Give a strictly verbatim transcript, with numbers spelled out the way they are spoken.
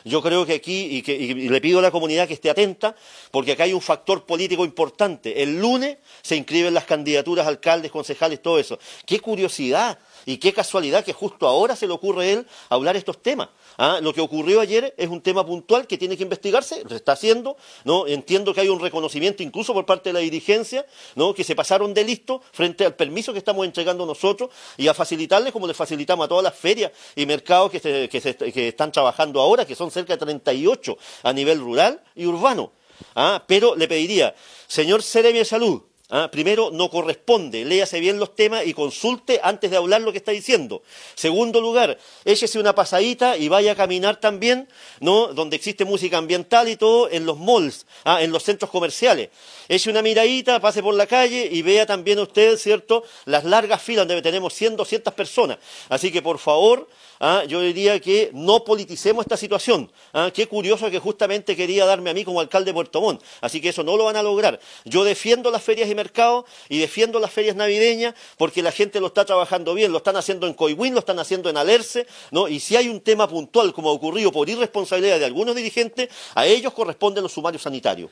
Yo creo que aquí, y, que, y le pido a la comunidad que esté atenta, porque acá hay un factor político importante. El lunes se inscriben las candidaturas, alcaldes, concejales, todo eso. ¡Qué curiosidad! Y qué casualidad que justo ahora se le ocurre a él hablar estos temas. ¿Ah? Lo que ocurrió ayer es un tema puntual que tiene que investigarse, se está haciendo, ¿no? Entiendo que hay un reconocimiento incluso por parte de la dirigencia, ¿no? Que se pasaron de listo frente al permiso que estamos entregando nosotros y a facilitarles como le facilitamos a todas las ferias y mercados que, se, que, se, que están trabajando ahora, que son cerca de treinta y ocho a nivel rural y urbano. ¿Ah? Pero le pediría, señor Seremi de Salud, ¿ah? Primero, no corresponde, léase bien los temas y consulte antes de hablar lo que está diciendo. Segundo lugar, échese una pasadita y vaya a caminar también, ¿no? Donde existe música ambiental y todo, en los malls, ¿ah? En los centros comerciales. Eche una miradita, pase por la calle y vea también usted, ¿cierto?, las largas filas donde tenemos cien, doscientas personas. Así que, por favor, ¿ah? Yo diría que no politicemos esta situación. ¿Ah? Qué curioso que justamente quería darme a mí como alcalde de Puerto Montt. Así que eso no lo van a lograr. Yo defiendo las ferias y mercados y defiendo las ferias navideñas porque la gente lo está trabajando bien, lo están haciendo en Coihuín, lo están haciendo en Alerce, ¿no? Y si hay un tema puntual como ha ocurrido por irresponsabilidad de algunos dirigentes, a ellos corresponden los sumarios sanitarios.